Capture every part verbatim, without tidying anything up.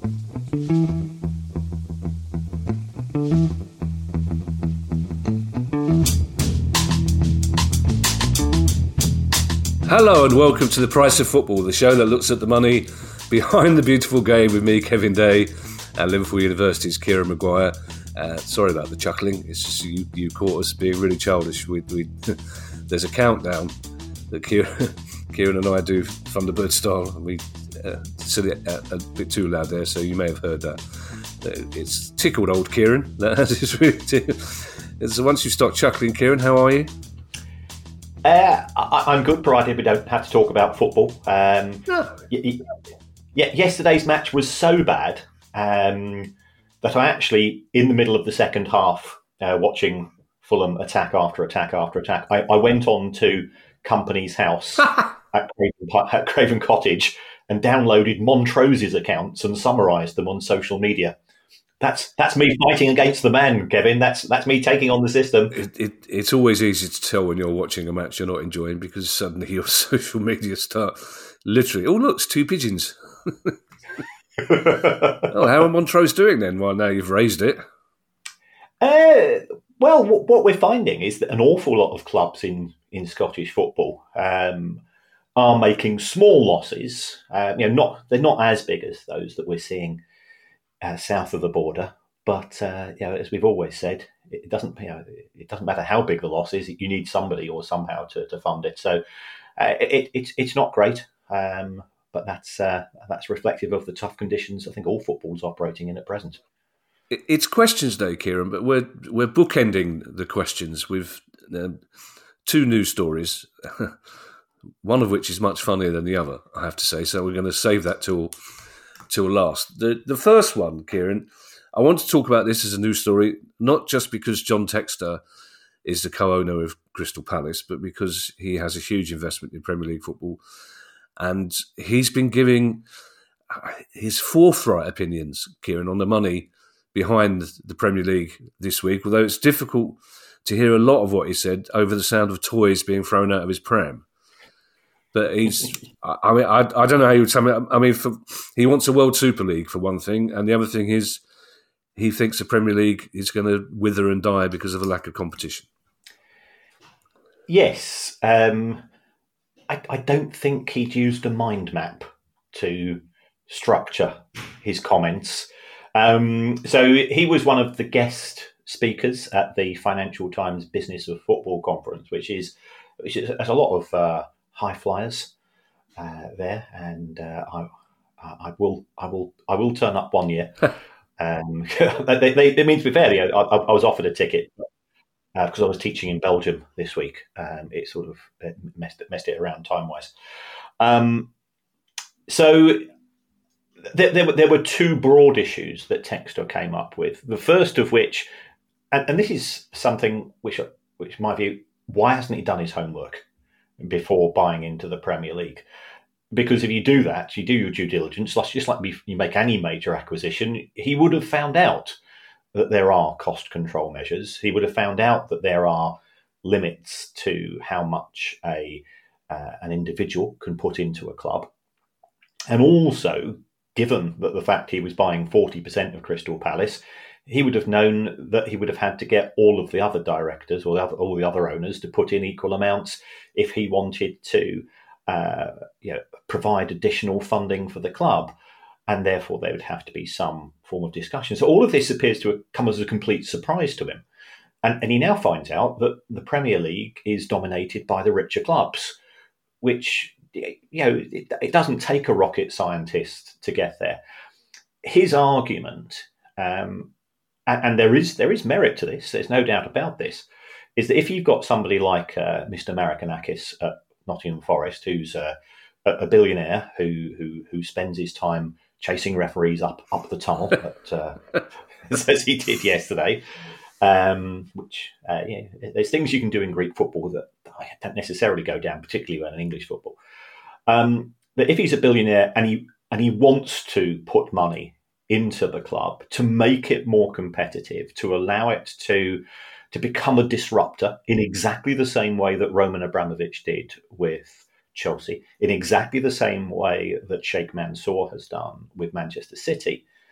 Hello and welcome to The Price of Football, the show that looks at the money behind the beautiful game with me, Kevin Day, and Liverpool University's Kieran Maguire. Uh, sorry about the chuckling. It's just you, you caught us being really childish. We, we, there's a countdown that Kieran, Kieran and I do Thunderbird style, and we uh, said it a, a bit too loud there, so you may have heard that. It's tickled old Kieran. That is really tickled. So once you start chuckling, Kieran, how are you? Uh, I, I'm good, provided we don't have to talk about football. Um, no. y- y- yeah, yesterday's match was so bad um, that I actually, in the middle of the second half, uh, watching Fulham attack after attack after attack, I, I went on to Company's house at, Craven, at Craven Cottage and downloaded Montrose's accounts and summarised them on social media. That's that's me fighting against the man, Kevin. That's that's me taking on the system. It, it, it's always easy to tell when you're watching a match you're not enjoying because suddenly your social media start literally, oh, look, it's two pigeons. Oh, how are Montrose doing then? Well, now you've raised it. Uh, well, what, what we're finding is that an awful lot of clubs in, in Scottish football um, are making small losses. Uh, you know, not they're not as big as those that we're seeing Uh, south of the border, but uh, you know, as we've always said, it doesn't you know, it doesn't matter how big the loss is. You need somebody or somehow to, to fund it. So uh, it, it's it's not great, um, but that's uh, that's reflective of the tough conditions I think all football's operating in at present. It's questions day, Kieran, but we're we're bookending the questions with um, two news stories, one of which is much funnier than the other, I have to say. So we're going to save that till. till last. The the first one, Kieran, I want to talk about this as a news story, not just because John Textor is the co-owner of Crystal Palace, but because he has a huge investment in Premier League football. And he's been giving his forthright opinions, Kieran, on the money behind the Premier League this week, although it's difficult to hear a lot of what he said over the sound of toys being thrown out of his pram. But he's, I mean, I, I don't know how you would tell me. I mean, for, he wants a World Super League for one thing. And the other thing is he thinks the Premier League is going to wither and die because of the lack of competition. Yes. Um, I, I don't think he'd used a mind map to structure his comments. Um, so he was one of the guest speakers at the Financial Times Business of Football conference, which is, which is has a lot of... Uh, high flyers uh, there, and uh, I, I will, I will, I will turn up one year. um, they, they, they mean to be fair, I, I, I was offered a ticket because uh, I was teaching in Belgium this week. Um, it sort of messed, messed it around time wise. Um, so there, there, there were two broad issues that Textor came up with. The first of which, and, and this is something which, which, in my view, why hasn't he done his homework before buying into the Premier League? Because if you do that, you do your due diligence, just like you make any major acquisition, he would have found out that there are cost control measures. He would have found out that there are limits to how much a uh, an individual can put into a club. And also, given that the fact he was buying forty percent of Crystal Palace, he would have known that he would have had to get all of the other directors or the other, all the other owners to put in equal amounts if he wanted to uh, you know, provide additional funding for the club. And therefore, there would have to be some form of discussion. So all of this appears to have come as a complete surprise to him. And, and he now finds out that the Premier League is dominated by the richer clubs, which, you know, it, it doesn't take a rocket scientist to get there. His argument... Um, And there is there is merit to this, there's no doubt about this, is that if you've got somebody like uh, Mister Marinakis at Nottingham Forest, who's uh, a billionaire who, who who spends his time chasing referees up, up the tunnel, at, uh, as he did yesterday, um, which, uh, yeah, there's things you can do in Greek football that don't necessarily go down, particularly in English football. Um, but if he's a billionaire and he and he wants to put money into the club to make it more competitive, to allow it to to become a disruptor in exactly the same way that Roman Abramovich did with Chelsea, in exactly the same way that Sheikh Mansour has done with Manchester City,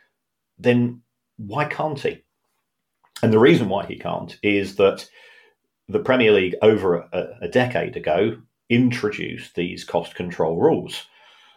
then why can't he? And the reason why he can't is that the Premier League over a, a decade ago introduced these cost control rules.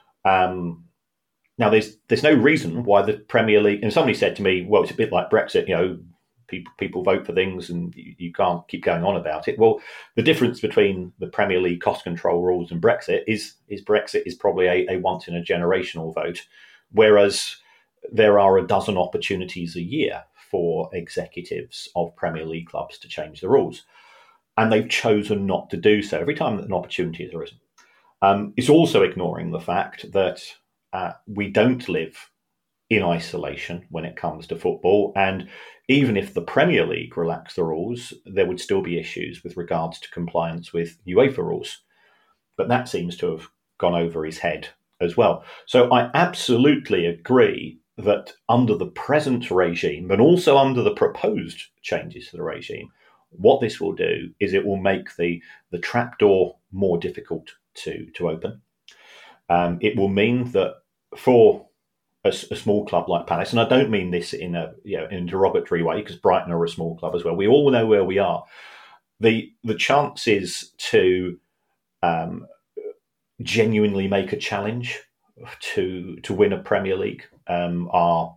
Um, now, there's there's no reason why the Premier League, and somebody said to me, well, it's a bit like Brexit, you know, people people vote for things and you, you can't keep going on about it. Well, the difference between the Premier League cost control rules and Brexit is, is Brexit is probably a, a once in a generational vote, whereas there are a dozen opportunities a year for executives of Premier League clubs to change the rules. And they've chosen not to do so every time that an opportunity has arisen. Um, it's also ignoring the fact that uh, we don't live in isolation when it comes to football. And even if the Premier League relaxed the rules, there would still be issues with regards to compliance with UEFA rules. But that seems to have gone over his head as well. So I absolutely agree that under the present regime, but also under the proposed changes to the regime, what this will do is it will make the, the trapdoor more difficult to, to open. Um, it will mean that for a, a small club like Palace, and I don't mean this in a you know in a derogatory way, because Brighton are a small club as well. We all know where we are. The the chances to um, genuinely make a challenge to to win a Premier League um, are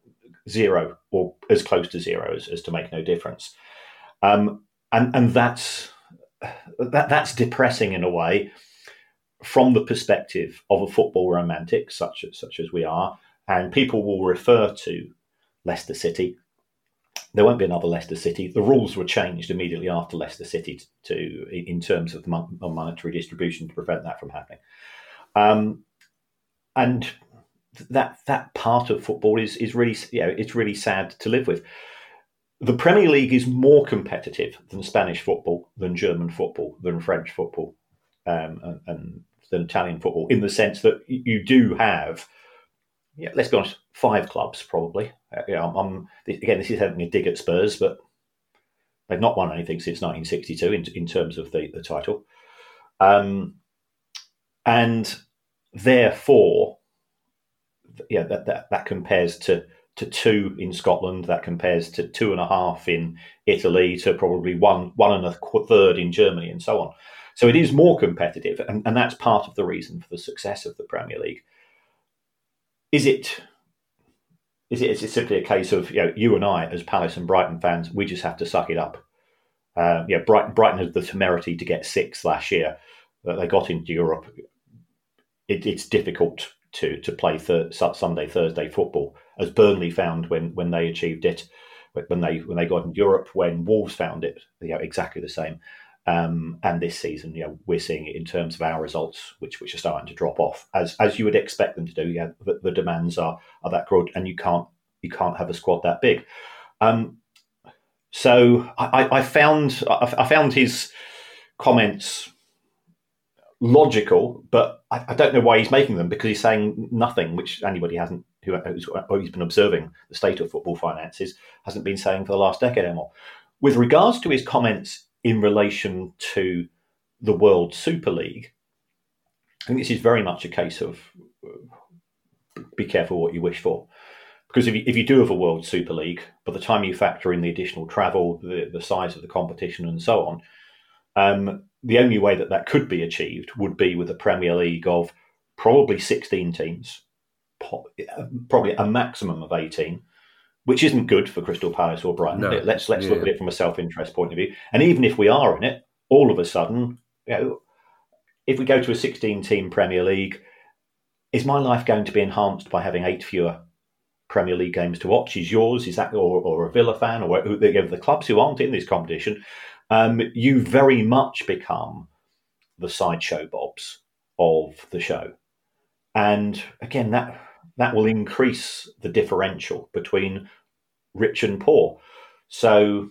zero, or as close to zero as, as to make no difference. Um, and and that's that that's depressing in a way, from the perspective of a football romantic such as such as we are, and people will refer to Leicester City. There won't be another Leicester City. The rules were changed immediately after Leicester City to, to in terms of mon- monetary distribution to prevent that from happening. Um, and that that part of football is is really you know it's really sad to live with. The Premier League is more competitive than Spanish football, than German football, than French football, um, and, and than Italian football, in the sense that you do have, yeah, let's be honest, five clubs probably. Uh, you know, I'm, I'm, again, this is having a dig at Spurs, but they've not won anything since nineteen sixty-two in, in terms of the, the title. Um, and therefore, yeah, that, that, that compares to to two in Scotland, that compares to two and a half in Italy, to probably one one and a third in Germany, and so on. So it is more competitive, and, and that's part of the reason for the success of the Premier League. Is it is it, is it simply a case of, you know, you and I, as Palace and Brighton fans, we just have to suck it up? Uh, yeah, Brighton, Brighton had the temerity to get sixth last year. Uh, they got into Europe. It, it's difficult to to play thir- Sunday, Thursday football, as Burnley found when, when they achieved it, when they when they got in Europe, when Wolves found it, you know, exactly the same. Um, and this season, you know, we're seeing it in terms of our results, which which are starting to drop off, as as you would expect them to do. Yeah, the, the demands are are that good, and you can't you can't have a squad that big. Um, so I, I found I found his comments logical, but I, I don't know why he's making them, because he's saying nothing which anybody hasn't who, who's, who's been observing the state of football finances hasn't been saying for the last decade anymore. With regards to his comments in relation to the World Super League, I think this is very much a case of be careful what you wish for. Because if you, if you do have a World Super League, by the time you factor in the additional travel, the, the size of the competition and so on, um, the only way that that could be achieved would be with a Premier League of probably sixteen teams, probably a maximum of eighteen, which isn't good for Crystal Palace or Brighton. No. Let's let's Yeah. look at it from a self-interest point of view. And even if we are in it, all of a sudden, you know, if we go to a sixteen-team Premier League, is my life going to be enhanced by having eight fewer Premier League games to watch? Is yours? Is that, or, or a Villa fan, or the, the clubs who aren't in this competition? Um, you very much become the sideshow bobs of the show, and again, that that will increase the differential between rich and poor. So,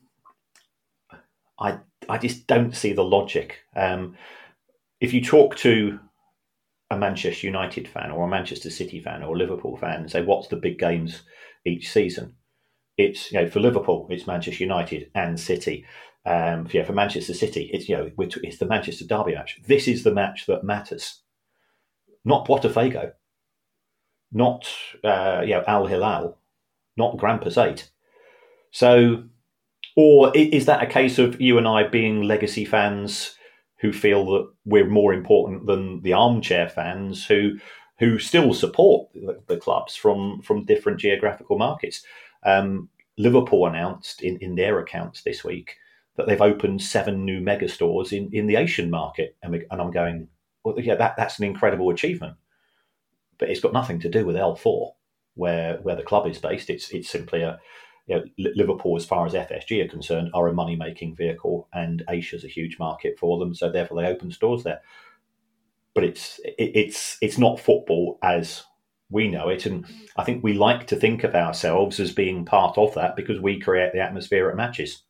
I I just don't see the logic. Um, if you talk to a Manchester United fan or a Manchester City fan or a Liverpool fan and say, what's the big games each season? It's, you know, for Liverpool, it's Manchester United and City. Um, for, yeah, for Manchester City, it's, you know, it's the Manchester Derby match. This is the match that matters. Not Botafogo, not, uh, you know, Al Hilal. not Grampus eight. So, or is that a case of you and I being legacy fans who feel that we're more important than the armchair fans who who still support the, the clubs from, from different geographical markets? Um, Liverpool announced in, in their accounts this week that they've opened seven new mega stores in, in the Asian market. And, we, and I'm going, well, yeah, that, that's an incredible achievement. But it's got nothing to do with L four, where where the club is based. It's it's simply a, you know, Liverpool, as far as F S G are concerned, are a money-making vehicle, and Asia's a huge market for them, so therefore they open stores there. But it's it, it's it's not football as we know it, and I think we like to think of ourselves as being part of that because we create the atmosphere at matches.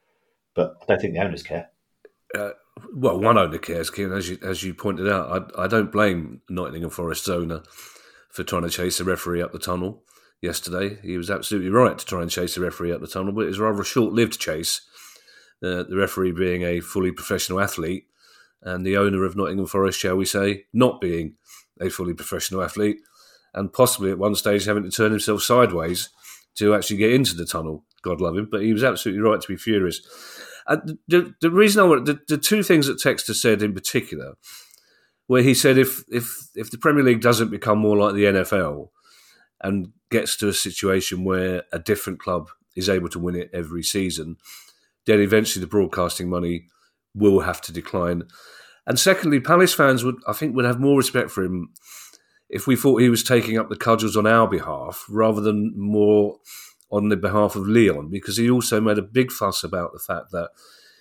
But I don't think the owners care. Uh, well, one owner cares, Kieran, as you as you pointed out. I I don't blame Nottingham Forest's owner for trying to chase the referee up the tunnel yesterday. He was absolutely right to try and chase the referee up the tunnel, but it was rather a short-lived chase. Uh, the referee being a fully professional athlete, and the owner of Nottingham Forest, shall we say, not being a fully professional athlete, and possibly at one stage having to turn himself sideways to actually get into the tunnel. God love him, but he was absolutely right to be furious. And the, the reason I want the, the two things that Textor said in particular, where he said if if if the Premier League doesn't become more like the N F L and gets to a situation where a different club is able to win it every season, then eventually the broadcasting money will have to decline. And secondly, Palace fans would, I think, would have more respect for him if we thought he was taking up the cudgels on our behalf rather than more on the behalf of Lyon, because he also made a big fuss about the fact that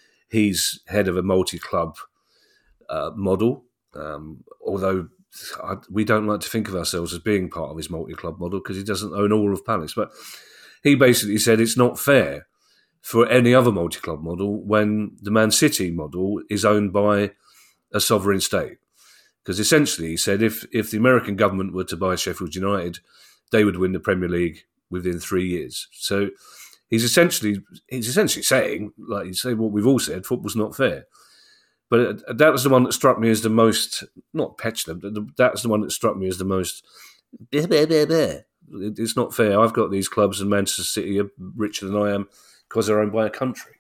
he's head of a multi-club uh, model, um, although I, we don't like to think of ourselves as being part of his multi-club model because he doesn't own all of Palace. But he basically said it's not fair for any other multi-club model when the Man City model is owned by a sovereign state. Because essentially he said if, if the American government were to buy Sheffield United, they would win the Premier League within three years. So he's essentially he's essentially saying, like you say, what we've all said, football's not fair. But that was the one that struck me as the most, not petulant, but that's the one that struck me as the most, bleh, bleh, bleh, bleh. It's not fair. I've got these clubs and Manchester City are richer than I am because they're owned by a country.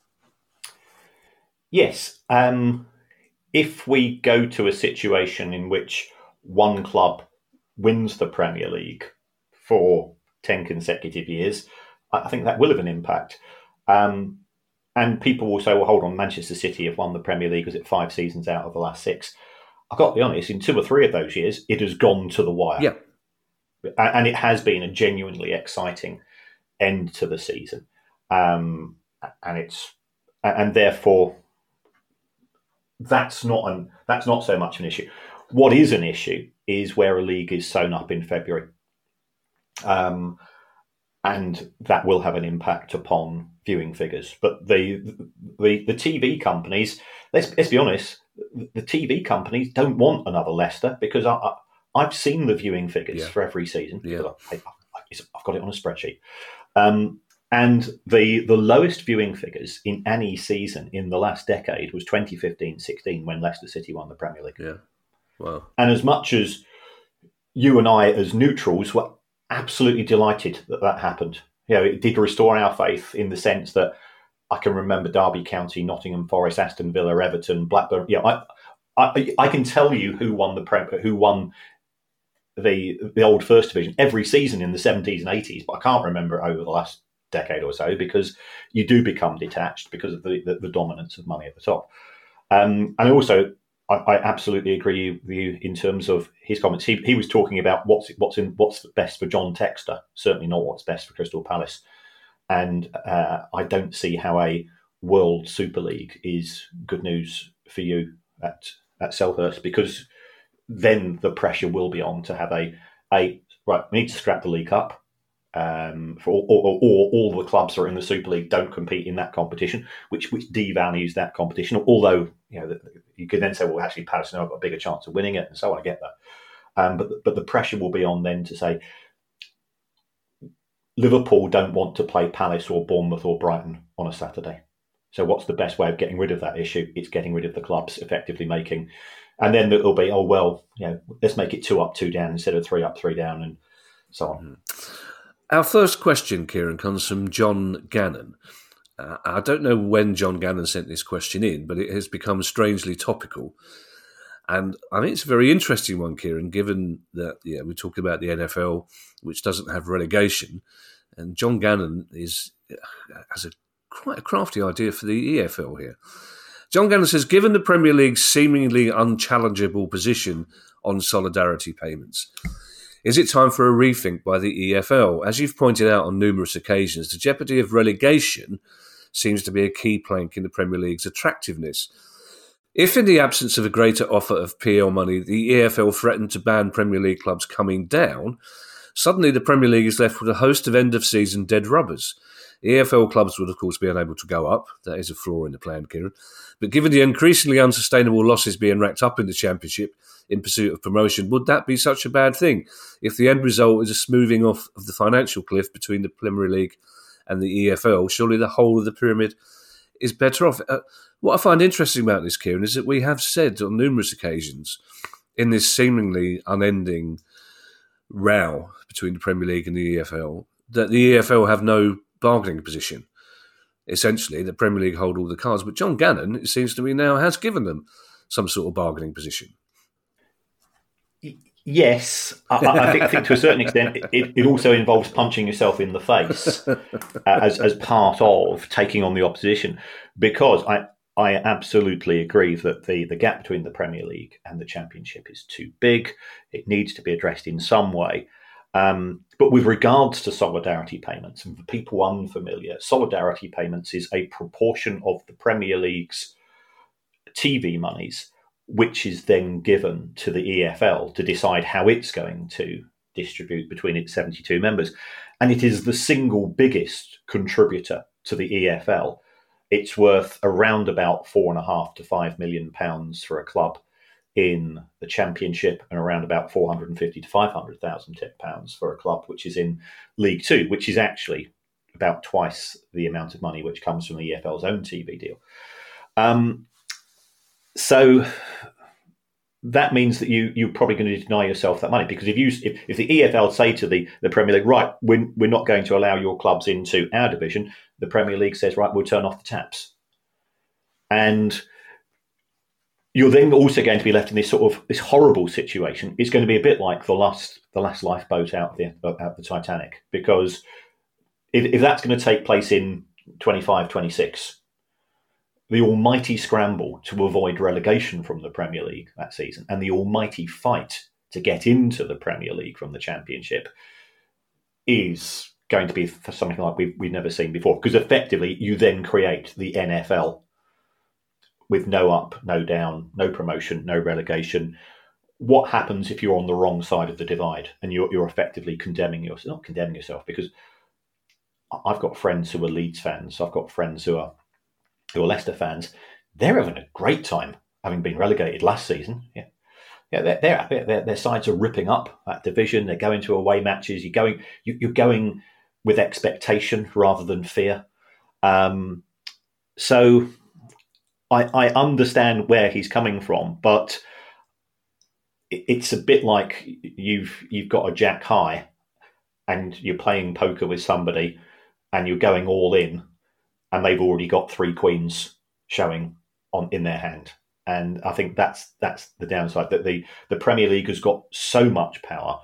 Yes. Um, if we go to a situation in which one club wins the Premier League for ten consecutive years, I think that will have an impact. Um, and people will say, well, hold on, Manchester City have won the Premier League, was it five seasons out of the last six? I've got to be honest, in two or three of those years, it has gone to the wire. Yeah. And it has been a genuinely exciting end to the season. Um, and it's and therefore that's not an that's not so much an issue. What is an issue is where a league is sewn up in February. Um, and that will have an impact upon viewing figures. But the the, the T V companies, let's, let's be honest, the T V companies don't want another Leicester because I, I, I've seen the viewing figures yeah. for every season. Yeah. I, I, I've got it on a spreadsheet. Um, and the the lowest viewing figures in any season in the last decade was twenty fifteen sixteen when Leicester City won the Premier League. Yeah. Wow. And as much as you and I as neutrals were absolutely delighted that that happened. You know, it did restore our faith in the sense that I can remember Derby County, Nottingham Forest, Aston Villa, Everton, Blackburn. Yeah, I, I, I can tell you who won the Prem, who won the the old First Division every season in the seventies and eighties, but I can't remember it over the last decade or so because you do become detached because of the, the, the dominance of money at the top. Um, and also, I, I absolutely agree with you in terms of his comments. He he was talking about what's what's in what's best for John Textor, certainly not what's best for Crystal Palace. And uh, I don't see how a World Super League is good news for you at at Selhurst, because then the pressure will be on to have a a right. We need to scrap the League Cup. Um, for all, or, or all the clubs that are in the Super League don't compete in that competition, which which devalues that competition. Although you know you could then say, well, actually, Palace have got a bigger chance of winning it, and so on. I get that, um, but but the pressure will be on then to say Liverpool don't want to play Palace or Bournemouth or Brighton on a Saturday. So what's the best way of getting rid of that issue? It's getting rid of the clubs, effectively making, and then it'll be, oh well, you know, let's make it two up, two down instead of three up, three down, and so on. Our first question, Kieran, comes from John Gannon. Uh, I don't know when John Gannon sent this question in, but it has become strangely topical. And I think it's a very interesting one, Kieran, given that yeah, we're talking about the N F L, which doesn't have relegation. And John Gannon is has a quite a crafty idea for the E F L here. John Gannon says, given the Premier League's seemingly unchallengeable position on solidarity payments, is it time for a rethink by the E F L? As you've pointed out on numerous occasions, the jeopardy of relegation seems to be a key plank in the Premier League's attractiveness. If in the absence of a greater offer of P L money, the E F L threatened to ban Premier League clubs coming down, suddenly the Premier League is left with a host of end-of-season dead rubbers. E F L clubs would, of course, be unable to go up. That is a flaw in the plan, Kieran. But given the increasingly unsustainable losses being racked up in the Championship in pursuit of promotion, would that be such a bad thing? If the end result is a smoothing off of the financial cliff between the Premier League and the E F L, surely the whole of the pyramid is better off. Uh, what I find interesting about this, Kieran, is that we have said on numerous occasions in this seemingly unending row between the Premier League and the E F L that the E F L have no bargaining position. Essentially, the Premier League hold all the cards. But John Gannon, it seems to me now, has given them some sort of bargaining position. Yes, I, I, think, I think to a certain extent it, it also involves punching yourself in the face uh, as, as part of taking on the opposition, because I, I absolutely agree that the, the gap between the Premier League and the Championship is too big. It needs to be addressed in some way. Um, but with regards to solidarity payments, and for people unfamiliar, solidarity payments is a proportion of the Premier League's T V monies, which is then given to the E F L to decide how it's going to distribute between its seventy-two members. And it is the single biggest contributor to the E F L. It's worth around about four and a half to five million pounds for a club in the Championship, and around about four hundred fifty to five hundred thousand pounds for a club which is in League Two, which is actually about twice the amount of money which comes from the E F L's own T V deal. Um, so that means that you, you're probably going to deny yourself that money, because if you if, if the E F L say to the, the Premier League, right, we're, we're not going to allow your clubs into our division, the Premier League says, right, we'll turn off the taps. And you're then also going to be left in this sort of this horrible situation. It's going to be a bit like the last the last lifeboat out the out the Titanic, because if, if that's going to take place in twenty-five twenty-six, the almighty scramble to avoid relegation from the Premier League that season, and the almighty fight to get into the Premier League from the Championship, is going to be for something like we've, we've never seen before. Because effectively, you then create the N F L with no up, no down, no promotion, no relegation. What happens if you're on the wrong side of the divide and you're, you're effectively condemning yourself? Not condemning yourself, because I've got friends who are Leeds fans. I've got friends who are who are Leicester fans. They're having a great time, having been relegated last season. Yeah, yeah, they're, they're, they're, their sides are ripping up that division. They're going to away matches. You're going, you, you're going with expectation rather than fear. Um, so. I, I understand where he's coming from, but it's a bit like you've you've got a jack high and you're playing poker with somebody and you're going all in, and they've already got three queens showing on in their hand. And I think that's that's the downside, that the, the Premier League has got so much power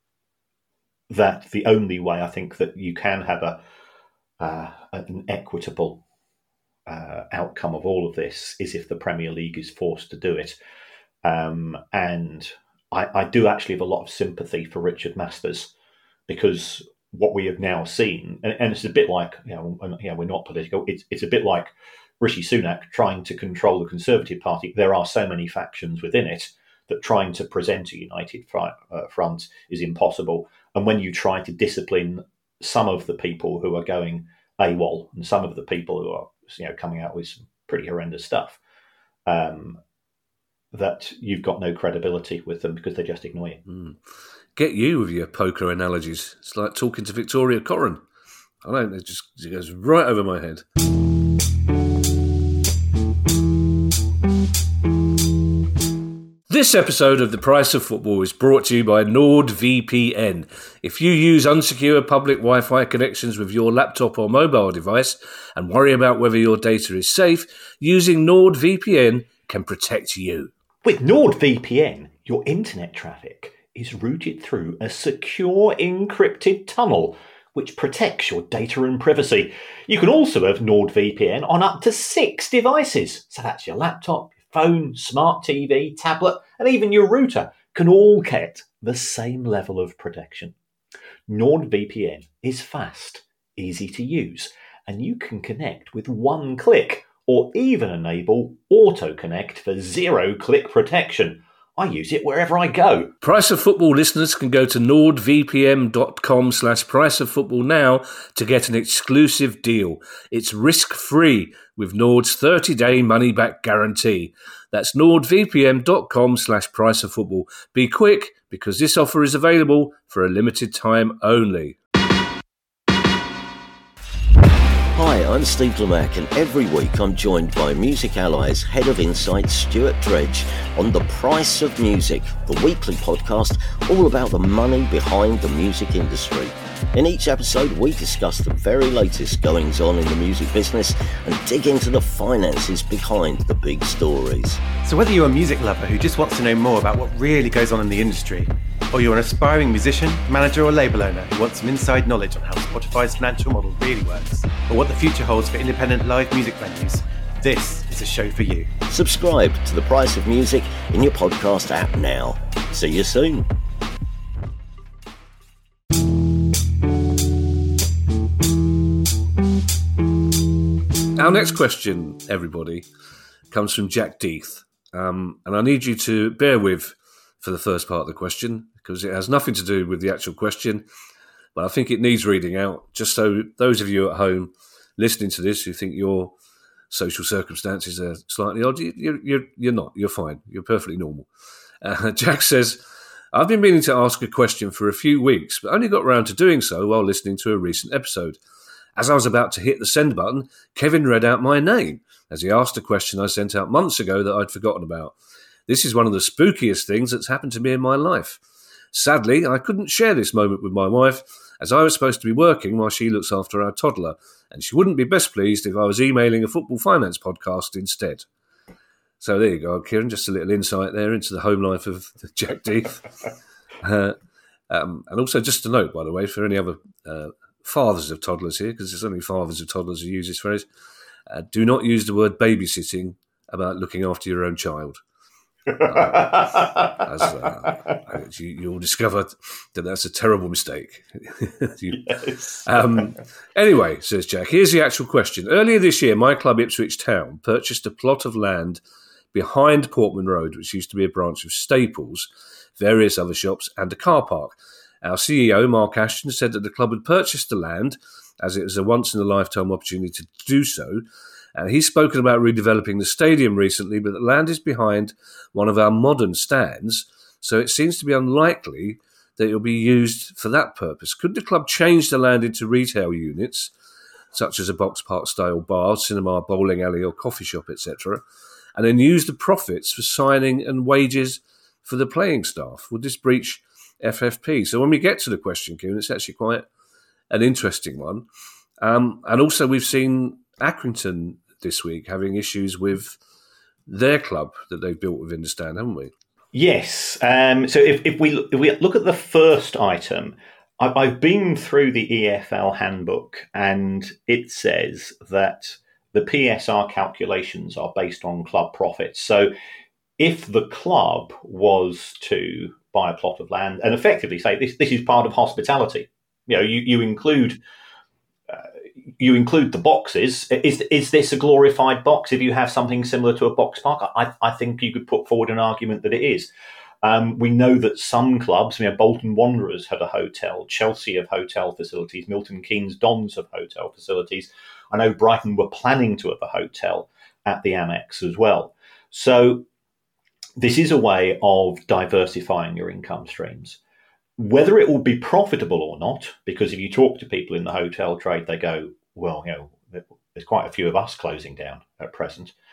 that the only way I think that you can have a uh, an equitable Uh, outcome of all of this is if the Premier League is forced to do it. Um, and I, I do actually have a lot of sympathy for Richard Masters, because what we have now seen, and, and it's a bit like, you know, you know, we're not political, it's, it's a bit like Rishi Sunak trying to control the Conservative Party. There are so many factions within it that trying to present a united front, uh, front is impossible. And when you try to discipline some of the people who are going AWOL and some of the people who are, you know, coming out with some pretty horrendous stuff, um, that you've got no credibility with them because they just ignore you. Mm. Get you with your poker analogies. It's like talking to Victoria Corrin. I don't know, it just it goes right over my head. This episode of The Price of Football is brought to you by NordVPN. If you use unsecure public Wi-Fi connections with your laptop or mobile device and worry about whether your data is safe, using NordVPN can protect you. With NordVPN, your internet traffic is routed through a secure encrypted tunnel which protects your data and privacy. You can also have NordVPN on up to six devices. So that's your laptop, phone, smart T V, tablet, and even your router can all get the same level of protection. NordVPN is fast, easy to use, and you can connect with one click or even enable auto-connect for zero-click protection. I use it wherever I go. Price of Football listeners can go to nordvpn.com slash price of football now to get an exclusive deal. It's risk-free with Nord's thirty-day money-back guarantee. That's nordvpn.com slash price of football. Be quick, because this offer is available for a limited time only. Hi, I'm Steve Lamack, and every week I'm joined by Music Ally's Head of Insight, Stuart Dredge, on The Price of Music, the weekly podcast all about the money behind the music industry. In each episode, we discuss the very latest goings-on in the music business and dig into the finances behind the big stories. So whether you're a music lover who just wants to know more about what really goes on in the industry, or you're an aspiring musician, manager or label owner who wants some inside knowledge on how Spotify's financial model really works, or what the future holds for independent live music venues, this is a show for you. Subscribe to The Price of Music in your podcast app now. See you soon. Our next question, everybody, comes from Jack Deeth. Um, and I need you to bear with for the first part of the question, because it has nothing to do with the actual question, but I think it needs reading out, just so those of you at home listening to this who think your social circumstances are slightly odd, you, you're, you're not. You're fine. You're perfectly normal. Uh, Jack says, I've been meaning to ask a question for a few weeks, but only got around to doing so while listening to a recent episode. As I was about to hit the send button, Kevin read out my name as he asked a question I sent out months ago that I'd forgotten about. This is one of the spookiest things that's happened to me in my life. Sadly, I couldn't share this moment with my wife, as I was supposed to be working while she looks after our toddler, and she wouldn't be best pleased if I was emailing a football finance podcast instead. So there you go, Kieran, just a little insight there into the home life of Jack Deeth. uh, um, and also just a note, by the way, for any other uh, fathers of toddlers here, because there's only fathers of toddlers who use this phrase, uh, do not use the word babysitting about looking after your own child. Uh, as, uh, you, you'll discover that that's a terrible mistake. you, Yes. um, anyway, says Jack, here's the actual question. Earlier this year, my club Ipswich Town purchased a plot of land behind Portman Road, which used to be a branch of Staples, various other shops, and a car park. Our C E O, Mark Ashton, said that the club had purchased the land as it was a once-in-a-lifetime opportunity to do so. And he's spoken about redeveloping the stadium recently, but the land is behind one of our modern stands, so it seems to be unlikely that it will be used for that purpose. Could the club change the land into retail units, such as a box park style bar, cinema, bowling alley or coffee shop, et cetera, and then use the profits for signing and wages for the playing staff? Would this breach F F P? So when we get to the question, Kieran, it's actually quite an interesting one. Um, and also we've seen Accrington this week having issues with their club that they've built within the stand, haven't we? Yes. Um, so if, if we if we look at the first item, I, I've been through the E F L handbook, and it says that the P S R calculations are based on club profits. So if the club was to buy a plot of land and effectively say this this is part of hospitality, you know, you, you include uh, you include the boxes. Is is this a glorified box? If you have something similar to a box park, I, I think you could put forward an argument that it is. Um, we know that some clubs, you know, Bolton Wanderers had a hotel, Chelsea have hotel facilities, Milton Keynes Dons have hotel facilities. I know Brighton were planning to have a hotel at the Amex as well. So this is a way of diversifying your income streams. Whether it will be profitable or not, because if you talk to people in the hotel trade, they go, well, you know, there's quite a few of us closing down at present.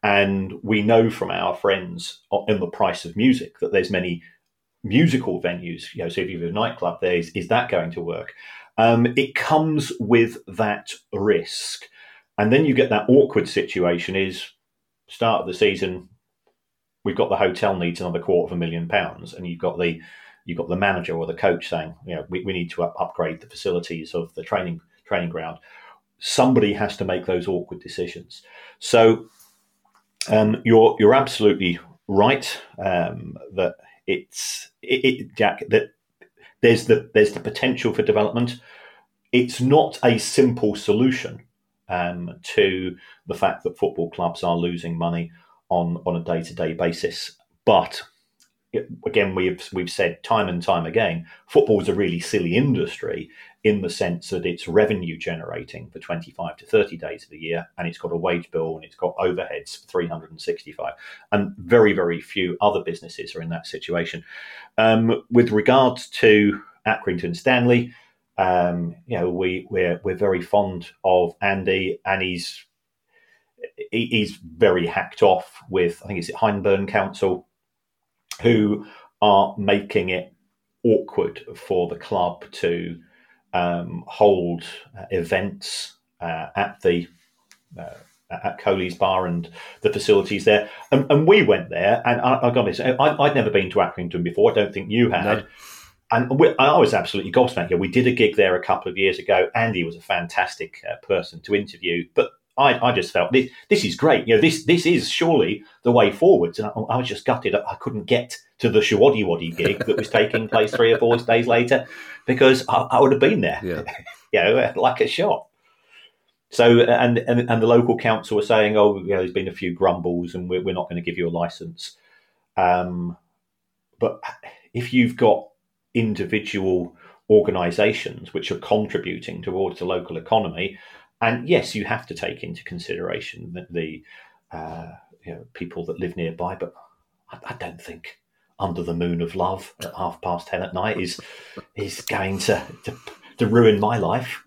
And we know from our friends in the price of music that there's many musical venues. You know, so if you have a nightclub there, is, is that going to work? Um, it comes with that risk. And then you get that awkward situation is start of the season, we've got the hotel needs another quarter of a million pounds, and you've got the you've got the manager or the coach saying, you know, we, we need to up, upgrade the facilities of the training training ground. Somebody has to make those awkward decisions. So um, you're you're absolutely right um, that it's it, it, Jack, that there's the there's the potential for development. It's not a simple solution um, to the fact that football clubs are losing money on on a day-to-day basis. But it, again, we've we've said time and time again, football is a really silly industry in the sense that it's revenue generating for twenty-five to thirty days of the year, and it's got a wage bill and it's got overheads for three hundred sixty-five. And very, very few other businesses are in that situation. Um, with regards to Accrington Stanley, um, you know, we we're we're very fond of Andy, and he's he, he's very hacked off with, I think it's Hyndburn Council, who are making it awkward for the club to um, hold uh, events uh, at the uh, at Coley's Bar and the facilities there. And, and we went there, and I, I got this. I, I'd never been to Accrington before. I don't think you had. No. And we, I was absolutely gobsmacked. We did a gig there a couple of years ago. Andy was a fantastic uh, person to interview, but I, I just felt this, this is great. You know, this this is surely the way forwards. And I, I was just gutted I couldn't get to the Shawaddy Waddy gig that was taking place three or four days later, because I, I would have been there, Yeah. you know, like a shot. So, and, and and the local council were saying, oh, you know, there's been a few grumbles, and we're, we're not going to give you a license. Um, but if you've got individual organisations which are contributing towards the local economy, and yes, you have to take into consideration the, the uh, you know, people that live nearby, but I, I don't think Under the Moon of Love at half past ten at night is is going to to, to ruin my life.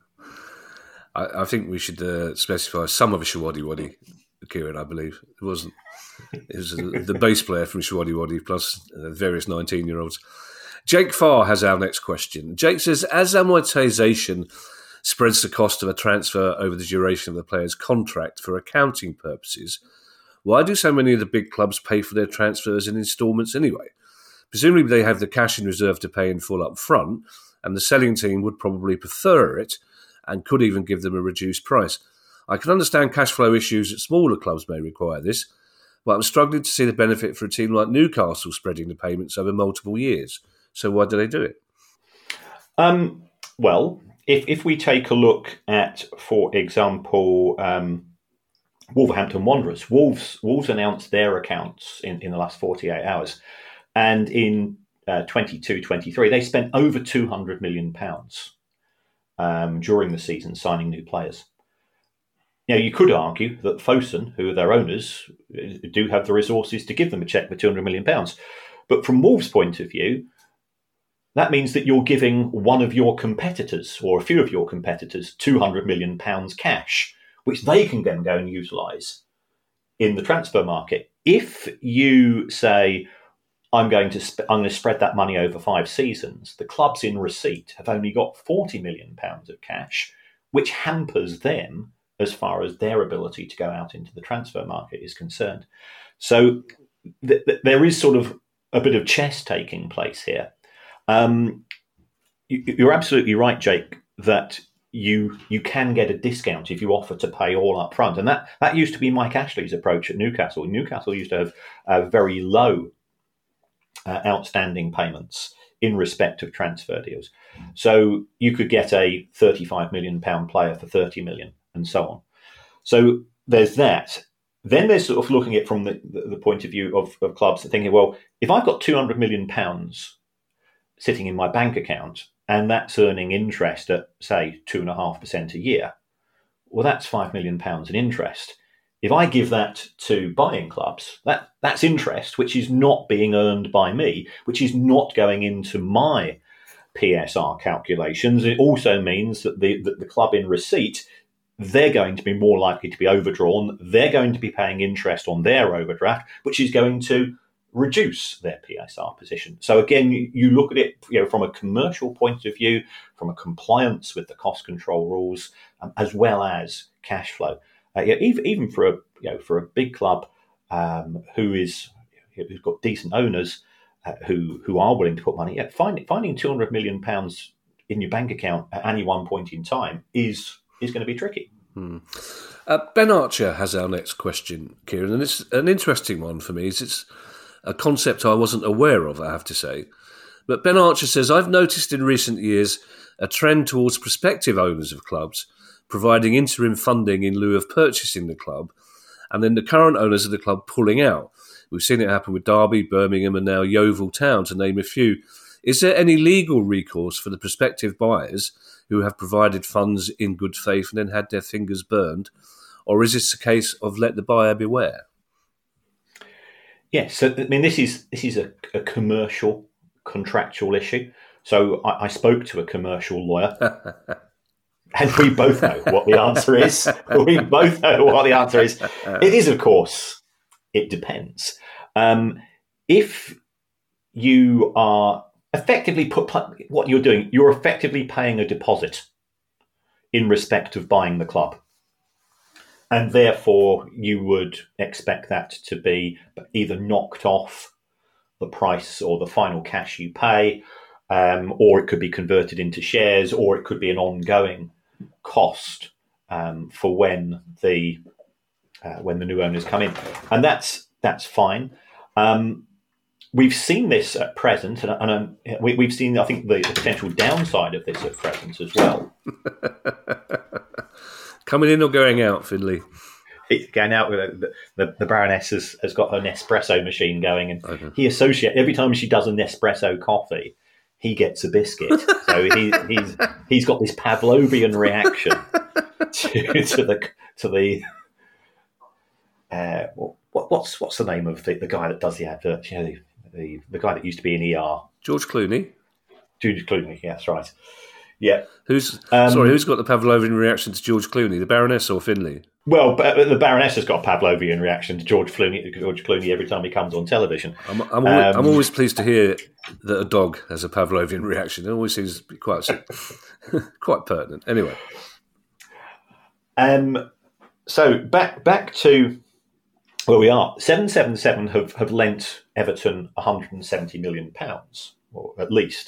I, I think we should uh, specify some of a Shawaddy Waddy, Kieran, I believe. It wasn't. It was the bass player from Shawaddy Waddy plus uh, various nineteen-year-olds. Jake Farr has our next question. Jake says, as amortisation spreads the cost of a transfer over the duration of the player's contract for accounting purposes, why do so many of the big clubs pay for their transfers in instalments anyway? Presumably they have the cash in reserve to pay in full up front, and the selling team would probably prefer it and could even give them a reduced price. I can understand cash flow issues at smaller clubs may require this, but I'm struggling to see the benefit for a team like Newcastle spreading the payments over multiple years. So why do they do it? Um, well, if if we take a look at, for example, um, Wolverhampton Wanderers, Wolves Wolves announced their accounts in, in the last forty-eight hours. And in uh, twenty-two twenty-three, they spent over two hundred million pounds um, during the season signing new players. Now, you could argue that Fosun, who are their owners, do have the resources to give them a cheque for two hundred million pounds. But from Wolves' point of view, that means that you're giving one of your competitors, or a few of your competitors, two hundred million pounds cash, which they can then go and utilise in the transfer market. If you say, I'm going to sp- I'm going to spread that money over five seasons, the clubs in receipt have only got forty million pounds of cash, which hampers them as far as their ability to go out into the transfer market is concerned. So th- th- there is sort of a bit of chess taking place here. Um, you, you're absolutely right, Jake, that you you can get a discount if you offer to pay all up front. And that, that used to be Mike Ashley's approach at Newcastle. Newcastle used to have uh, very low uh, outstanding payments in respect of transfer deals. So you could get a thirty-five million pounds player for thirty million and so on. So there's that. Then they're sort of looking at it from the, the point of view of, of clubs, thinking, well, if I've got two hundred million pounds sitting in my bank account and that's earning interest at, say, two point five percent a year, well, that's five million pounds in interest. If I give that to buying clubs, that, that's interest, which is not being earned by me, which is not going into my P S R calculations. It also means that the, that the club in receipt they're going to be more likely to be overdrawn. They're going to be paying interest on their overdraft, which is going to reduce their P S R position. So again, you look at it, you know, from a commercial point of view, from a compliance with the cost control rules, um, as well as cash flow. Uh, yeah, even even for a you know for a big club um, who is who's got decent owners uh, who who are willing to put money, yeah, finding finding two hundred million pounds in your bank account at any one point in time is is going to be tricky. Hmm. Uh, Ben Archer has our next question, Kieran, and it's an interesting one for me. It's, it's a concept I wasn't aware of, I have to say. But Ben Archer says, I've noticed in recent years a trend towards prospective owners of clubs providing interim funding in lieu of purchasing the club, and then the current owners of the club pulling out. We've seen it happen with Derby, Birmingham, and now Yeovil Town, to name a few. Is there any legal recourse for the prospective buyers who have provided funds in good faith and then had their fingers burned? Or is this a case of let the buyer beware? Yes, so I mean this is this is a, a commercial contractual issue. So I, I spoke to a commercial lawyer, and we both know what the answer is. We both know what the answer is. It is, of course, it depends. Um, if you are effectively put what you're doing, you're effectively paying a deposit in respect of buying the club. And therefore, you would expect that to be either knocked off the price or the final cash you pay, um, or it could be converted into shares, or it could be an ongoing cost um, for when the uh, when the new owners come in, and that's that's fine. Um, we've seen this at present, and, and um, we, we've seen, I think, the, the potential downside of this at present as well. Coming in or going out, Finley? It's going out with the, the, the Baroness has, has got her Nespresso machine going, and okay. he associate every time she does a Nespresso coffee, he gets a biscuit. So he, he's he's got this Pavlovian reaction to, to the to the uh, what, what's what's the name of the, the guy that does the advert? You know, the, the the guy that used to be in E R. George Clooney. George Clooney, yeah, that's right. Yeah. Who's um, sorry? Who's got the Pavlovian reaction to George Clooney? The Baroness or Finley? Well, the Baroness has got a Pavlovian reaction to George Clooney. George Clooney every time he comes on television. I'm, I'm, always, um, I'm always pleased to hear that a dog has a Pavlovian reaction. It always seems to be quite quite pertinent. Anyway, um, so back back to where we are. seven seven seven have have lent Everton one hundred seventy million pounds, or at least,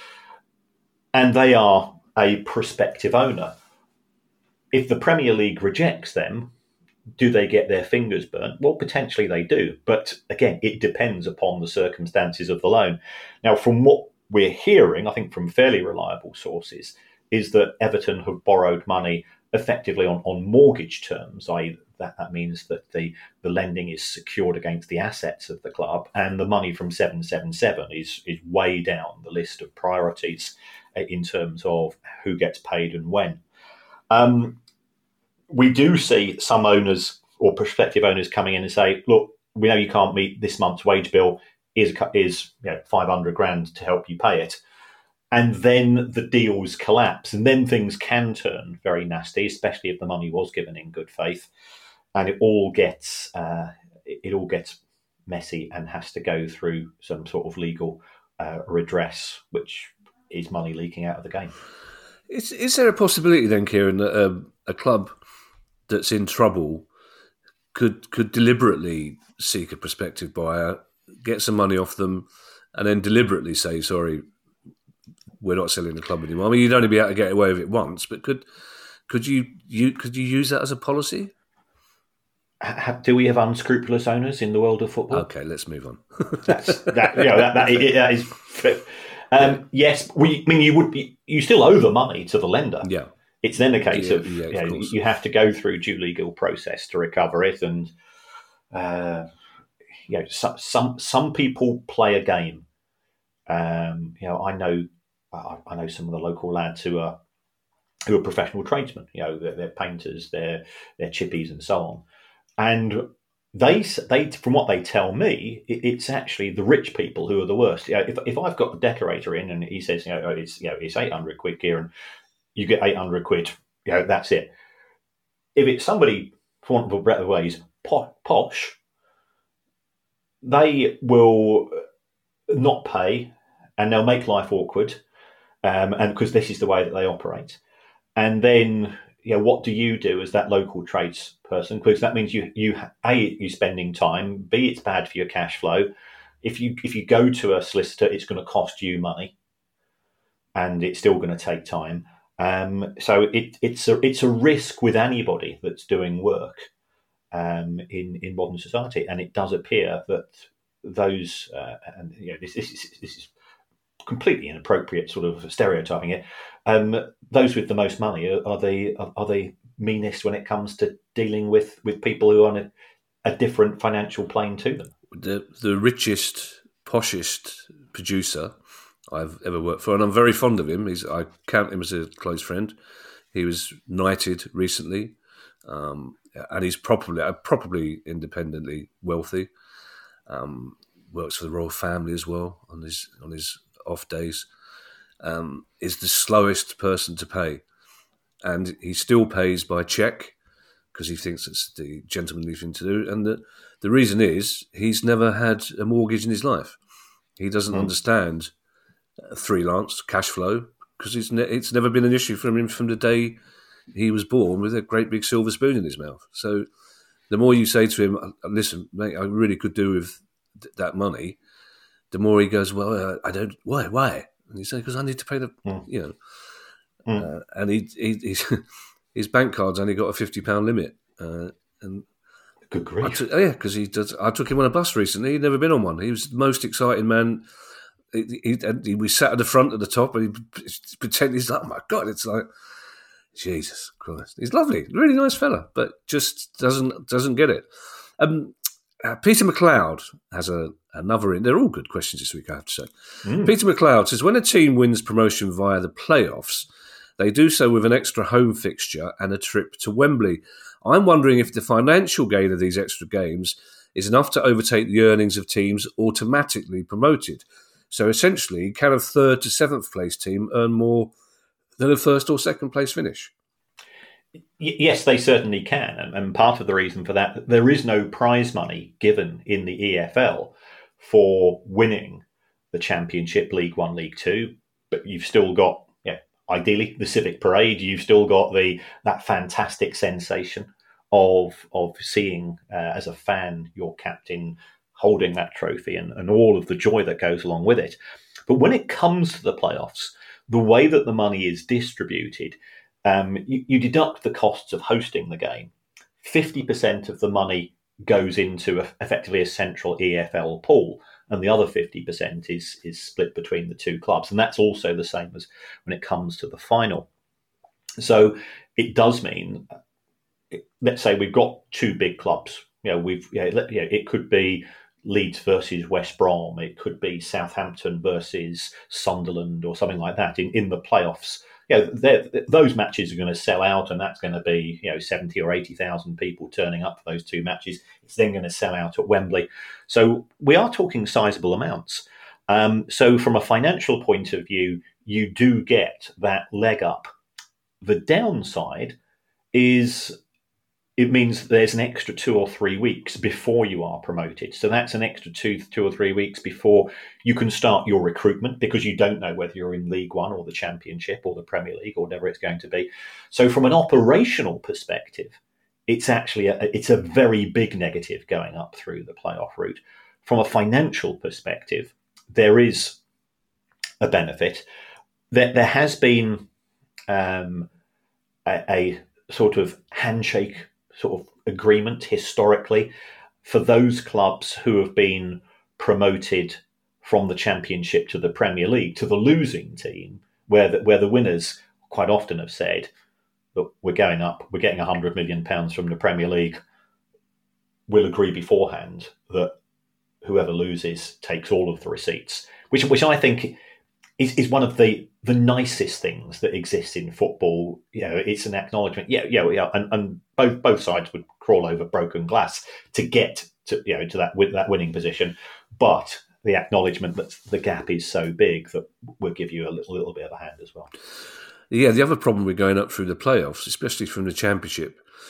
and they are a prospective owner. If the Premier League rejects them, do they get their fingers burnt? Well, potentially they do. But again, it depends upon the circumstances of the loan. Now, from what we're hearing, I think from fairly reliable sources, is that Everton have borrowed money effectively on, on mortgage terms, that is, that, that means that the, the lending is secured against the assets of the club, and the money from seven seven seven is, is way down the list of priorities in terms of who gets paid and when. Um, we do see some owners or prospective owners coming in and say, look, we know you can't meet this month's wage bill, is, is you know, five hundred grand to help you pay it. And then the deals collapse, and then things can turn very nasty, especially if the money was given in good faith, and it all gets uh, it all gets messy and has to go through some sort of legal uh, redress, which is money leaking out of the game. Is, is there a possibility then, Kieran, that a, a club that's in trouble could could deliberately seek a prospective buyer, get some money off them, and then deliberately say, sorry, we're not selling the club anymore? I mean, you'd only be able to get away with it once, but could could you, you could you use that as a policy? Do we have unscrupulous owners in the world of football? Okay, let's move on. That's that. You know, that, that, that is. Um, yes, we. I mean, you would be. You still owe the money to the lender. Yeah. It's then a case yeah, of, yeah, you, of know, you have to go through due legal process to recover it, and uh, you know, some some some people play a game. Um, you know, I know, I, I know some of the local lads who are who are professional tradesmen. You know, they're, they're painters, they're they're chippies, and so on. And they they from what they tell me, it, it's actually the rich people who are the worst. You know, if if I've got a decorator in and he says, you know, it's you know it's eight hundred quid, Kieran, you get eight hundred quid, you know, that's it. if it's somebody, for want of a better ways, po- posh, they will not pay, and they'll make life awkward, um, and because this is the way that they operate. And then, you know, what do you do as that local tradesperson? Because that means you, you a you're spending time. B, it's bad for your cash flow. If you if you go to a solicitor, it's going to cost you money, and it's still going to take time. Um, so it, it's a it's a risk with anybody that's doing work um, in in modern society, and it does appear that those uh, and you know this, this is this is completely inappropriate sort of stereotyping it. Um, those with the most money are, are the are, are the meanest when it comes to dealing with, with people who are on a, a different financial plane to them. The the richest, poshest producer I've ever worked for, and I'm very fond of him. He's I count him as a close friend. He was knighted recently, um, and he's probably probably independently wealthy. Um, works for the royal family as well on his on his off days. Um, is the slowest person to pay, and he still pays by cheque because he thinks it's the gentlemanly thing to do. And the the reason is he's never had a mortgage in his life. He doesn't mm. understand freelance cash flow because it's ne- it's never been an issue for him from the day he was born with a great big silver spoon in his mouth. So the more you say to him, listen, mate, I really could do with th- that money, the more he goes, well, uh, I don't, why, why? And you say, because I need to pay the, mm. you know, mm. uh, and he, he he's, his bank card's only got a fifty pound limit. Uh, and Good grief. I took, oh yeah, because he does. I took him on a bus recently. He'd never been on one. He was the most exciting man. He, he, he, we sat at the front at the top, and he pretended he's like, oh my God, it's like, Jesus Christ. He's lovely, really nice fella, but just doesn't doesn't get it. Um, uh, Peter McLeod has a another. They're all good questions this week, I have to say. Mm. Peter McLeod says, when a team wins promotion via the playoffs, they do so with an extra home fixture and a trip to Wembley. I'm wondering if the financial gain of these extra games is enough to overtake the earnings of teams automatically promoted. So essentially, can a third to seventh place team earn more than a first or second place finish? Yes, they certainly can. And part of the reason for that, there is no prize money given in the E F L for winning the Championship, League One, League Two. But you've still got, yeah, ideally, the Civic Parade. You've still got the that fantastic sensation of of seeing, uh, as a fan, your captain holding that trophy and, and all of the joy that goes along with it. But when it comes to the playoffs, the way that the money is distributed, um, you, you deduct the costs of hosting the game. fifty percent of the money goes into a, effectively a central E F L pool, and the other fifty percent is, is split between the two clubs. And that's also the same as when it comes to the final. So it does mean, let's say we've got two big clubs. You know, we've you know, it could be Leeds versus West Brom. It could be Southampton versus Sunderland or something like that in, in the playoffs. You know, those matches are going to sell out, and that's going to be, you know, seventy or eighty thousand people turning up for those two matches. It's then going to sell out at Wembley. So we are talking sizable amounts. Um, so from a financial point of view, you do get that leg up. The downside is it means there's an extra two or three weeks before you are promoted. So that's an extra two, two or three weeks before you can start your recruitment, because you don't know whether you're in League One or the Championship or the Premier League or whatever it's going to be. So from an operational perspective, it's actually a, it's a very big negative going up through the playoff route. From a financial perspective, there is a benefit. There, there has been um, a, a sort of handshake sort of agreement historically for those clubs who have been promoted from the Championship to the Premier League to the losing team, where the, where the winners quite often have said, look, we're going up, we're getting one hundred million pounds from the Premier League. We'll agree beforehand that whoever loses takes all of the receipts, which which I think is, is one of the the nicest things that exists in football. You know, it's an acknowledgement. Yeah, yeah, yeah. And, and both both sides would crawl over broken glass to get to you know to that that winning position, but the acknowledgement that the gap is so big that we'll give you a little, little bit of a hand as well. Yeah, the other problem with going up through the playoffs, especially from the Championship,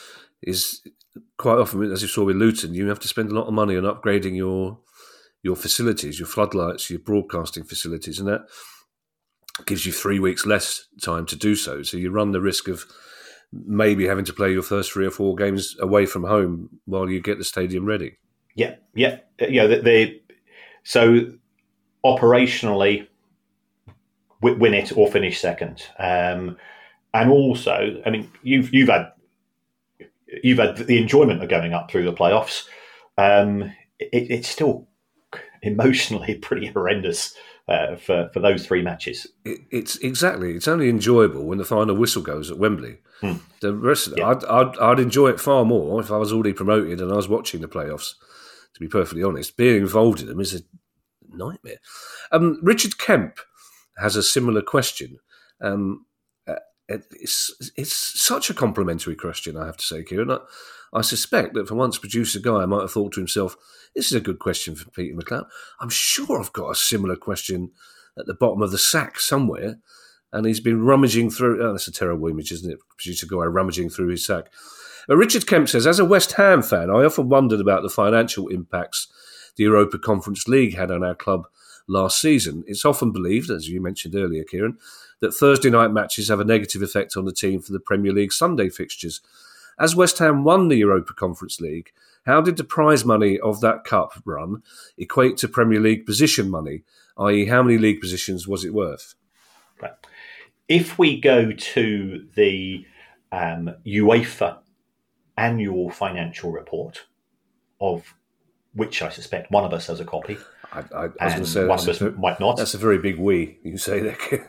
is quite often, as you saw with Luton, you have to spend a lot of money on upgrading your your facilities, your floodlights, your broadcasting facilities, and that gives you three weeks less time to do so. So you run the risk of maybe having to play your first three or four games away from home while you get the stadium ready. Yeah, yeah, yeah. They, they, so operationally, win it or finish second, um, and also, I mean, you've you've had you've had the enjoyment of going up through the playoffs. Um, it, it's still emotionally pretty horrendous uh, for for those three matches. It, it's exactly. It's only enjoyable when the final whistle goes at Wembley. Hmm. The rest, of it, yeah. I'd, I'd I'd enjoy it far more if I was already promoted and I was watching the playoffs. To be perfectly honest, being involved in them is a nightmare. Um, Richard Kemp has a similar question. Um, it's it's such a complimentary question, I have to say, Kieran. I, I suspect that for once, producer Guy might have thought to himself, this is a good question for Peter McLeod. I'm sure I've got a similar question at the bottom of the sack somewhere. And he's been rummaging through... Oh, that's a terrible image, isn't it? Producer Guy rummaging through his sack. But Richard Kemp says, as a West Ham fan, I often wondered about the financial impacts the Europa Conference League had on our club last season. It's often believed, as you mentioned earlier, Kieran, that Thursday night matches have a negative effect on the team for the Premier League Sunday fixtures. As West Ham won the Europa Conference League, how did the prize money of that cup run equate to Premier League position money, that is how many league positions was it worth? Right. If we go to the um, UEFA annual financial report, of which I suspect one of us has a copy, I, I, I was going to say one of us a, might not. That's a very big we. You say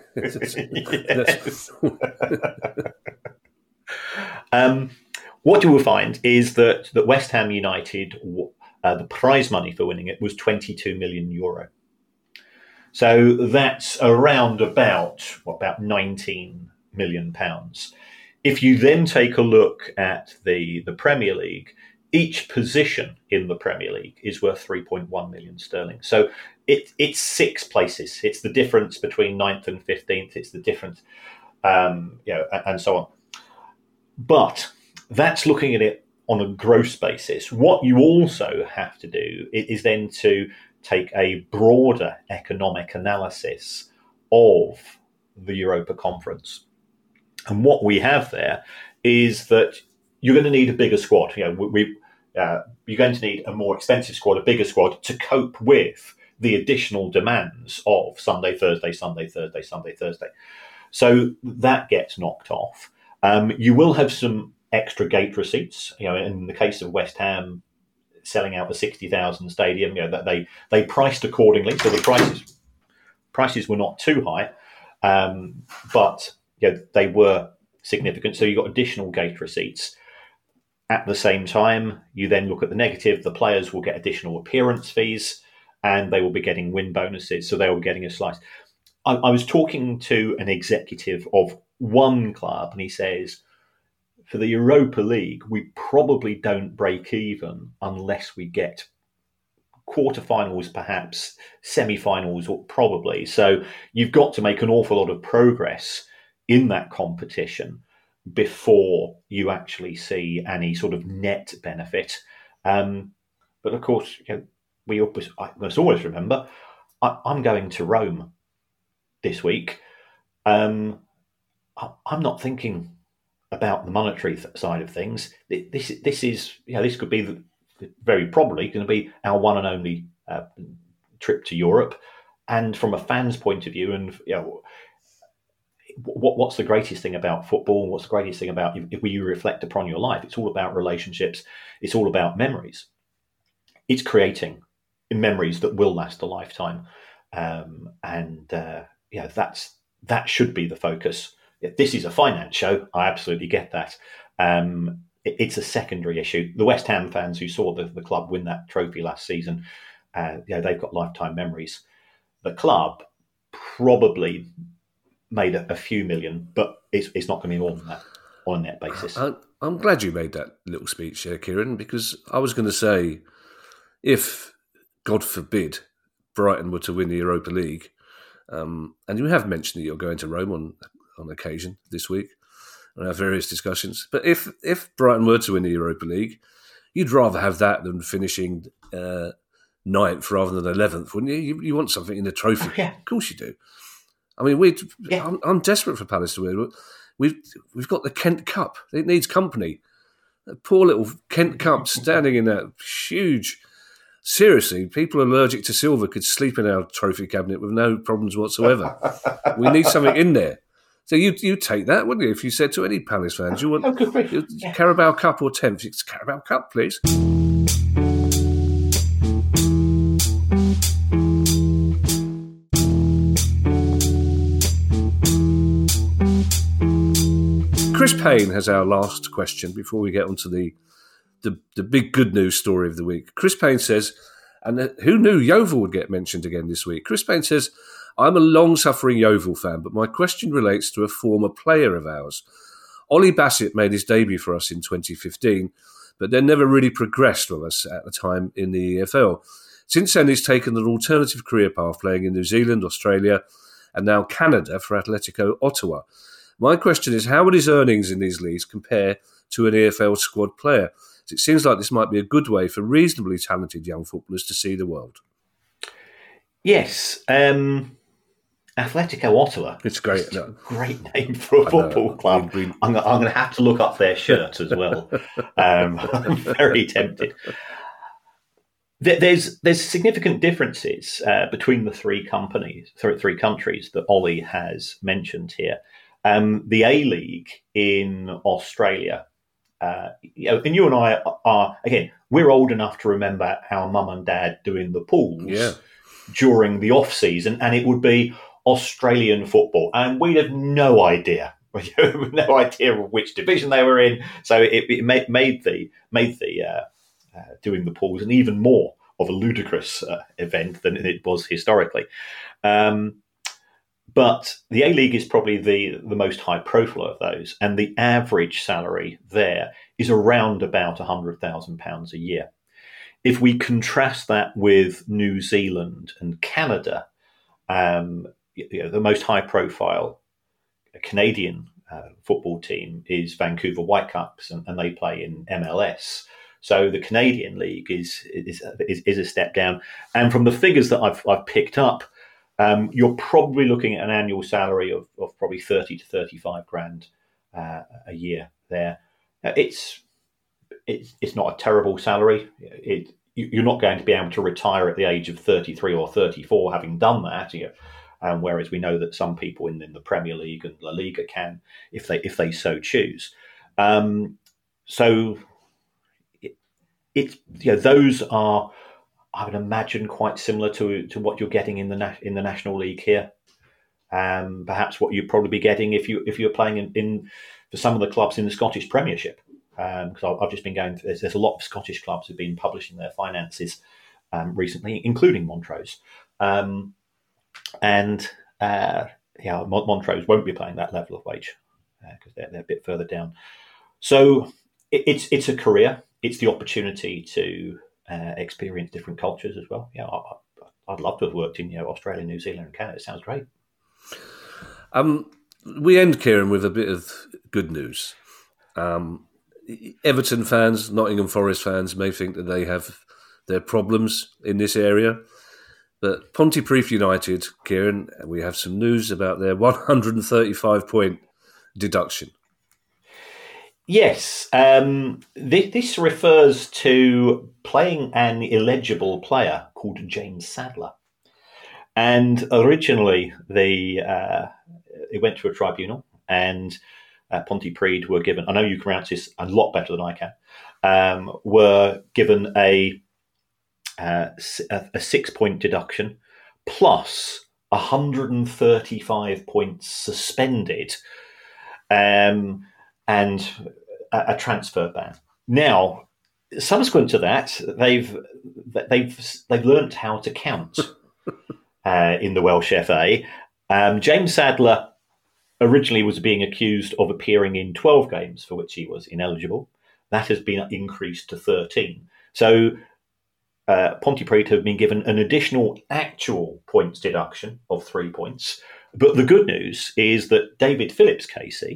that. um, what you will find is that that West Ham United, uh, the prize money for winning it was twenty-two million euro. So that's around about what about nineteen million pounds. If you then take a look at the the Premier League, each position in the Premier League is worth three point one million sterling. So it, it's six places. It's the difference between ninth and fifteenth. It's the difference, um, you know, and so on. But that's looking at it on a gross basis. What you also have to do is then to take a broader economic analysis of the Europa Conference. And what we have there is that you're going to need a bigger squad. You know, we, uh, you're going to need a more expensive squad, a bigger squad to cope with the additional demands of Sunday, Thursday, Sunday, Thursday, Sunday, Thursday. So that gets knocked off. Um, you will have some extra gate receipts. You know, in the case of West Ham selling out the sixty thousand stadium, you know, that they they priced accordingly, so the prices prices were not too high, um, but you know, they were significant. So you got additional gate receipts. At the same time, you then look at the negative. The players will get additional appearance fees, and they will be getting win bonuses. So they will be getting a slice. I, I was talking to an executive of one club, and he says, for the Europa League, we probably don't break even unless we get quarterfinals, perhaps semi-finals, or probably. So you've got to make an awful lot of progress in that competition before you actually see any sort of net benefit. Um, but of course, you know, we always, I must always remember, I, I'm going to Rome this week. Um, I, I'm not thinking about the monetary side of things. This this is, you know, this could be the, very probably going to be our one and only uh, trip to Europe. And from a fan's point of view, and you know, what what's the greatest thing about football? What's the greatest thing about if you reflect upon your life? It's all about relationships. It's all about memories. It's creating memories that will last a lifetime, um, and uh, yeah, that's that should be the focus. This is a finance show. I absolutely get that. Um, it, it's a secondary issue. The West Ham fans who saw the, the club win that trophy last season, uh, you know, they've got lifetime memories. The club probably made a, a few million, but it's, it's not going to be more than that on a net basis. I, I'm glad you made that little speech, uh, Kieran, because I was going to say, if, God forbid, Brighton were to win the Europa League, um, and you have mentioned that you're going to Rome on on occasion this week, and have various discussions. But if if Brighton were to win the Europa League, you'd rather have that than finishing uh, ninth rather than eleventh, wouldn't you? you? You want something in the trophy. Oh, yeah. Of course you do. I mean, we. Yeah. I'm, I'm desperate for Palace to win. We've we've got the Kent Cup. It needs company. That poor little Kent Cup standing in that huge. Seriously, people allergic to silver could sleep in our trophy cabinet with no problems whatsoever. We need something in there. So you you take that, wouldn't you? If you said to any Palace fans, you want oh, good grief. Yeah. Carabao Cup or tenth? It's Carabao Cup, please. Chris Payne has our last question before we get onto the, the the big good news story of the week. Chris Payne says, and who knew Yeovil would get mentioned again this week? Chris Payne says, I'm a long-suffering Yeovil fan, but my question relates to a former player of ours. Ollie Bassett made his debut for us in twenty fifteen, but then never really progressed with us at the time in the E F L. Since then, he's taken an alternative career path, playing in New Zealand, Australia, and now Canada for Atletico Ottawa. My question is, how would his earnings in these leagues compare to an E F L squad player? It seems like this might be a good way for reasonably talented young footballers to see the world. Yes. Um, Atletico Ottawa. It's great. It's a great name for a football club. We, we... I'm, I'm going to have to look up their shirt as well. um, I'm very tempted. There's there's significant differences uh, between the three companies, three countries that Ollie has mentioned here. Um, the A-League in Australia, uh, you know, and you and I are, are, again, we're old enough to remember our mum and dad doing the pools yeah. during the off-season, and it would be Australian football, and we'd have no idea, no idea of which division they were in, so it, it made, made the, made the uh, uh, doing the pools an even more of a ludicrous uh, event than it was historically. Um But the A-League is probably the, the most high-profile of those, and the average salary there is around about one hundred thousand pounds a year. If we contrast that with New Zealand and Canada, um, you know, the most high-profile Canadian uh, football team is Vancouver Whitecaps, and, and they play in M L S. So the Canadian League is is, is, is a step down. And from the figures that I've, I've picked up, Um, you're probably looking at an annual salary of, of probably thirty to thirty-five grand uh, a year there. Uh, it's, it's it's not a terrible salary. It, you're not going to be able to retire at the age of thirty-three or thirty-four having done that. You know, um, whereas we know that some people in, in the Premier League and La Liga can, if they if they so choose. Um, so it, it's you know those are, I would imagine, quite similar to to what you're getting in the na- in the National League here. Um, perhaps what you'd probably be getting if you if you're playing in, in for some of the clubs in the Scottish Premiership. Because um, I've just been going. There's, there's a lot of Scottish clubs who've been publishing their finances um, recently, including Montrose. Um, and uh, yeah, Montrose won't be paying that level of wage because uh, they're, they're a bit further down. So it, it's it's a career. It's the opportunity to Uh, experience different cultures as well. Yeah, I, I'd love to have worked in you know Australia, New Zealand, and Canada. It sounds great. Um, we end, Kieran, with a bit of good news. Um, Everton fans, Nottingham Forest fans may think that they have their problems in this area, but Pontypridd United, Kieran, we have some news about their one hundred thirty-five point deduction. Yes, um, th- this refers to playing an illegible player called James Sadler. And originally, they, uh, it went to a tribunal, and uh, Pontypridd were given, I know you can pronounce this a lot better than I can, um, were given a, uh, a six-point deduction plus one hundred thirty-five points suspended. Um and a, a transfer ban. Now, subsequent to that, they've they've they've learnt how to count uh, in the Welsh F A. Um, James Sadler originally was being accused of appearing in twelve games for which he was ineligible. That has been increased to thirteen. So uh, Pontypridd have been given an additional actual points deduction of three points. But the good news is that David Phillips Casey,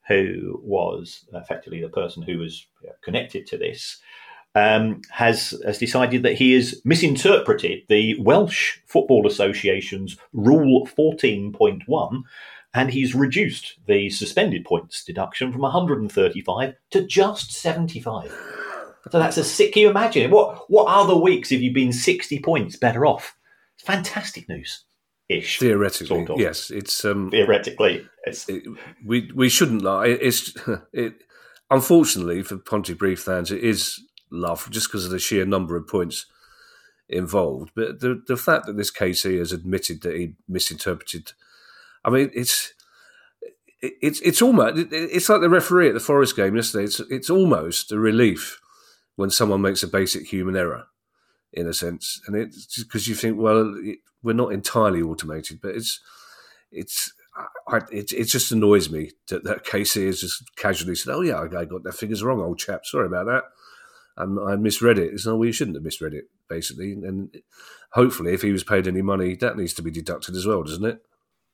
who was effectively the person who was connected to this, um, has, has decided that he has misinterpreted the Welsh Football Association's Rule fourteen point one, and he's reduced the suspended points deduction from one hundred thirty-five to just seventy-five. So that's a sick. Can you imagine? What, what other weeks have you been sixty points better off? It's fantastic news. Ish, Theoretically, sort of. yes. It's um, Theoretically, it's, it, we we shouldn't lie. It's it. Unfortunately for Pontypridd fans, it is love just because of the sheer number of points involved. But the the fact that this K C has admitted that he misinterpreted, I mean, it's it, it's it's almost it's like the referee at the Forest game yesterday. It's it's almost a relief when someone makes a basic human error, in a sense, and it's because you think, well, it, we're not entirely automated, but it's it's I, it, it just annoys me that, that K C has just casually said, "Oh yeah, I got their figures wrong, old chap. Sorry about that. Um, I misread it." It's no, well, you shouldn't have misread it, basically. And hopefully, if he was paid any money, that needs to be deducted as well, doesn't it?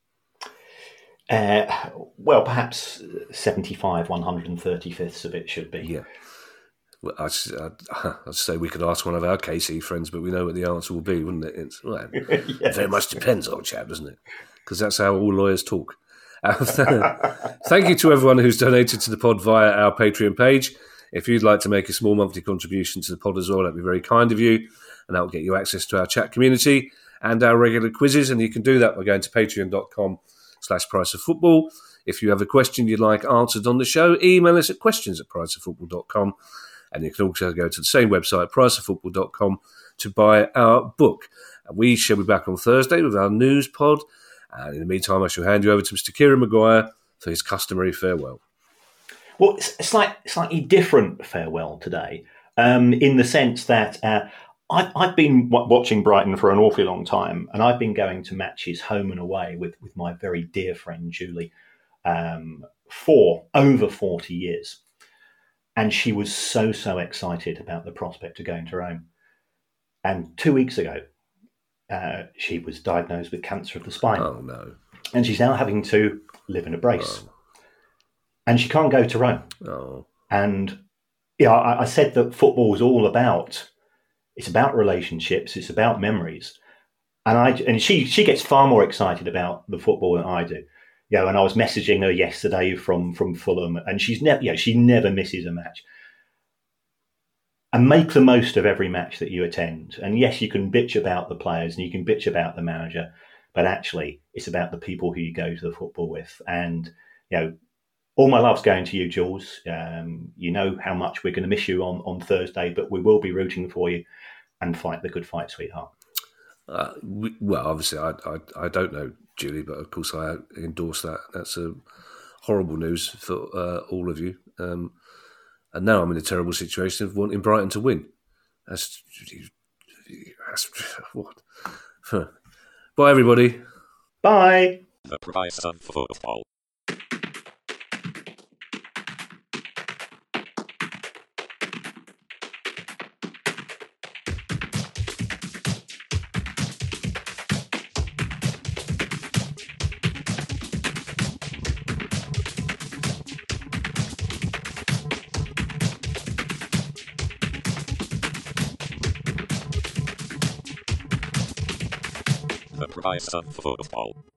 Uh, well, perhaps seventy-five, one hundred thirty-fifths of it should be. Yeah. Well, I'd, I'd, I'd say we could ask one of our K C friends, but we know what the answer will be, wouldn't it? It's, well, yes. It very much depends, old chap, doesn't it? Because that's how all lawyers talk. Thank you to everyone who's donated to the pod via our Patreon page. If you'd like to make a small monthly contribution to the pod as well, that'd be very kind of you, and that will get you access to our chat community and our regular quizzes, and you can do that by going to patreon.com slash price of football. If you have a question you'd like answered on the show, email us at questions at priceoffootball dot com. And you can also go to the same website, price of football dot com, to buy our book. And we shall be back on Thursday with our news pod. And in the meantime, I shall hand you over to Mister Kieran Maguire for his customary farewell. Well, it's, it's like slightly different farewell today, um, in the sense that uh, I've, I've been w- watching Brighton for an awfully long time, and I've been going to matches home and away with, with my very dear friend Julie um, for over forty years. And she was so, so excited about the prospect of going to Rome. And two weeks ago, uh, she was diagnosed with cancer of the spine. Oh, no. And she's now having to live in a brace. Oh. And she can't go to Rome. Oh. And yeah, I, I said that football is all about, it's about relationships, it's about memories. And I and she she gets far more excited about the football than I do. You know, and I was messaging her yesterday from, from Fulham, and she's never, you know, she never misses a match. And make the most of every match that you attend. And yes, you can bitch about the players and you can bitch about the manager, but actually, it's about the people who you go to the football with. And you know, all my love's going to you, Jules. Um, you know how much we're going to miss you on, on Thursday, but we will be rooting for you and fight the good fight, sweetheart. Uh, we, well, obviously, I, I I don't know Julie, but of course I endorse that. That's a horrible news for uh, all of you. Um, and now I'm in a terrible situation of wanting Brighton to win. That's, that's what. Bye, everybody. Bye. The price of football. The price of football.